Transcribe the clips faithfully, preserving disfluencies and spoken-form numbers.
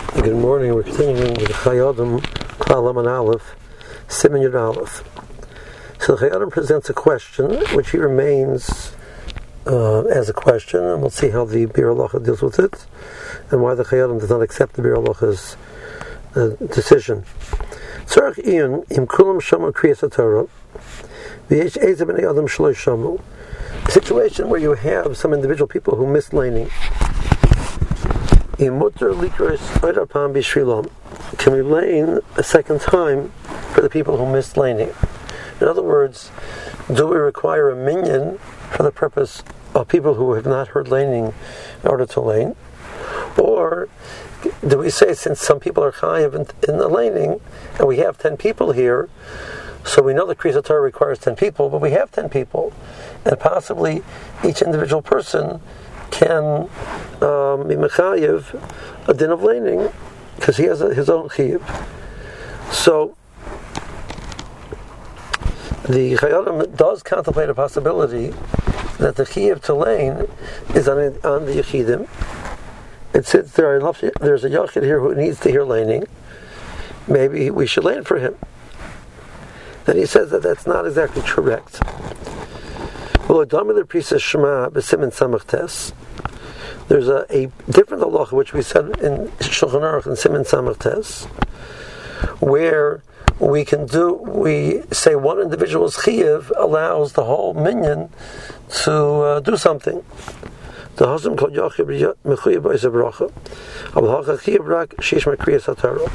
Good morning. We're continuing with Chayyim Kalaman Aleph, Siman Yud Aleph. So the Chayyim presents a question, which he remains uh, as a question, and we'll see how the Bir Halacha deals with it, and why the Chayyim does not accept the Bir Halacha's uh, decision. Tzarech Ian im Kulam Shamu Kriyas HaTorah v'yesh Eza B'nei Adam Shelo Shamu. A situation where you have some individual people who miss laning. Can we lane a second time for the people who missed laning? In other words, do we require a minyan for the purpose of people who have not heard laning in order to lane? Or do we say, since some people are chayav in, in the laning, and we have ten people here, so we know the Kriyas HaTorah requires ten people, but we have ten people, and possibly each individual person can um, be mechayev a din of laning because he has a, his own chiyuv. So the Chayyim does contemplate a possibility that the chiyuv to lane is on, on the yechidim. And since there are enough, there's a yachid here who needs to hear laning, maybe we should lane for him. Then he says that that's not exactly correct. Well, there's a, a different halacha which we said in Shulchan Aruch and Siman Samach Tes, where we can do, we say one individual's chiyuv allows the whole minyan to uh, do something. The husband called Yachid mechuyev b'oisei bracha, aber hacha chiyuv rak sheish Kriyas HaTorah.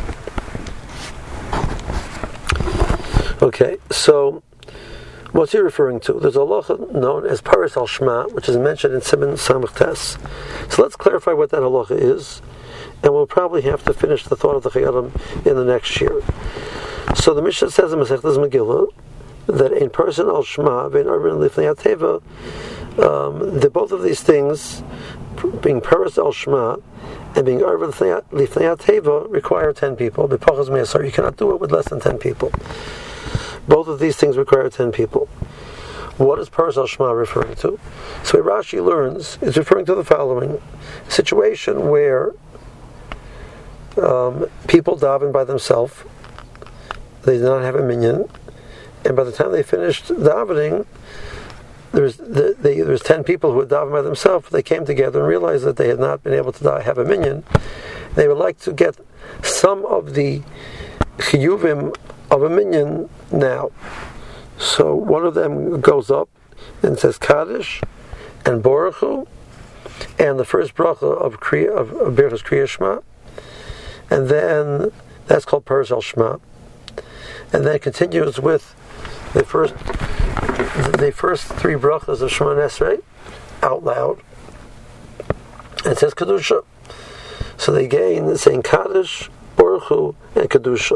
Okay, so what's he referring to? There's a halacha known as Paras al Shema, which is mentioned in Siman Samach Tes. So let's clarify what that halacha is, and we'll probably have to finish the thought of the Chayyim in the next year. So the Mishnah says in Masechtas Megillah that in person al Shema vein arvin lifnei hateva, um, that both of these things, being Paras al Shema and being arvin lifnei hateva, require ten people. B'pachas me'asar, you cannot do it with less than ten people. Both of these things require ten people. What is Paras al Shema referring to? So Rashi learns is referring to the following: a situation where um, people daven by themselves, they did not have a minyan, and by the time they finished davening, there's the, the, there was ten people who had davened by themselves. They came together and realized that they had not been able to da- have a minyan. They would like to get some of the chiyuvim of a minyan now. So one of them goes up and says Kaddish and Baruch Hu and the first bracha of Kriya, of, of Birchas Kriya Shema, and then that's called Paras al Shema, and then it continues with the first the first three brachas of Shemoneh Esrei out loud, and it says Kedusha. So they gain saying Kaddish, Baruch Hu, and Kedusha.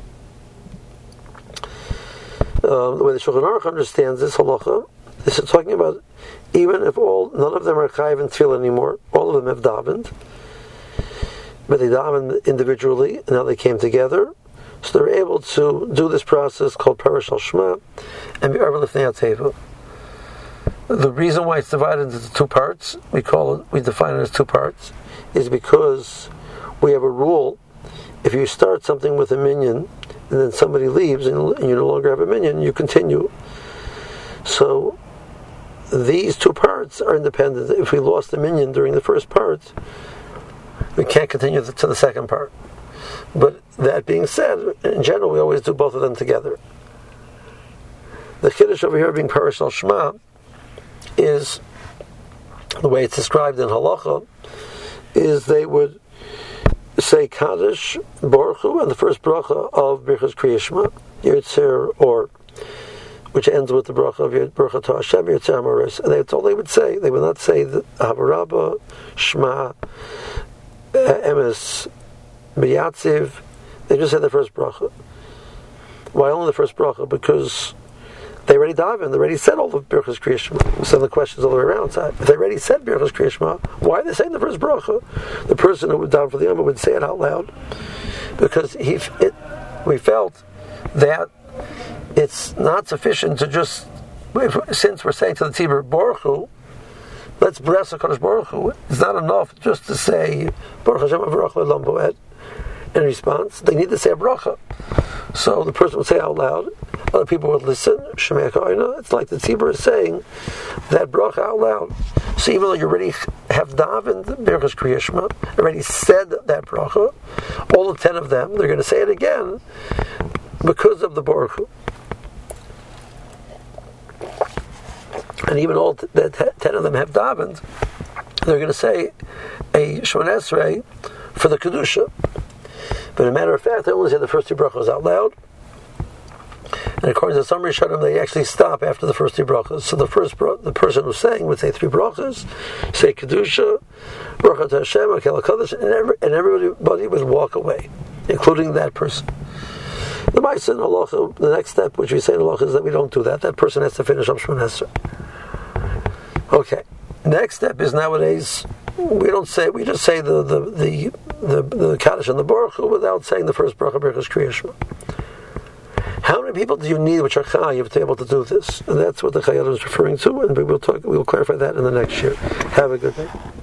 Um, the way the Shulchan Aruch understands this halacha, this is talking about even if all none of them are chayiv in tefillah anymore, all of them have davened, but they davened individually, and now they came together, so they're able to do this process called Paras al Shema and be arvin lifnei hateva. The reason why it's divided into two parts, we call it, we define it as two parts, is because we have a rule: if you start something with a minyan, and then somebody leaves and you no longer have a minyan, you continue. So these two parts are independent. If we lost the minyan during the first part, we can't continue to the second part. But that being said, in general, we always do both of them together. The Kiddush over here being Paras al Shema is, the way it's described in Halacha, is they would say Kaddish, Baruch Hu, and the first bracha of Birchas Kriya Shema, Yetzer Or, which ends with the bracha of Baruch Atah Hashem Yetzer Amoris. And that's all they would say. They would not say the Havarabba, Shema, Emes, B'Yatziv. They just said the first bracha. Why only the first bracha? Because they already davened. They already said all the Birchas Kriya Shema. So the questions all the way around. So if they already said Birchas Kriya Shema, why are they saying the first bracha? The person who would daven for the Yom would say it out loud, because he, it, we felt that it's not sufficient to just, if, since we're saying to the Tzibur Baruch Hu, let's bless HaKadosh Baruch Hu. It's not enough just to say Baruch Hashem Avarach Le'olam Bo'ed in response. They need to say a bracha. So the person would say out loud. Other people would listen. Shemei Ka'ina. It's like the tzibur is saying that bracha out loud. So even though you already have davened Birchas Kriya Shema, already said that bracha, all the ten of them, they're going to say it again because of the Baruch Hu. And even all the ten of them have davened, they're going to say a Shemona Esrei for the Kedusha. But as a matter of fact, they only say the first two brachos out loud. And according to some Rishonim, they actually stop after the first two brachos. So the first bro- the person who's saying would say three brachos, say Kedusha, Baruch Atah Hashem, Akel HaKadosh, and, every, and everybody would walk away, including that person. The Ma'aseh in Halacha, the next step, which we say in Halacha, is that we don't do that. That person has to finish up Shemona Esrei. Okay. Next step is nowadays we don't say we just say the the the the, the Kaddish and the Baruch Hu without saying the first bracha Birchas Kriya Shema. How many people do you need which are chayiv to be able to do this? And that's what the Chayyim is referring to, and we will talk. We will clarify that in the next year. Have a good day.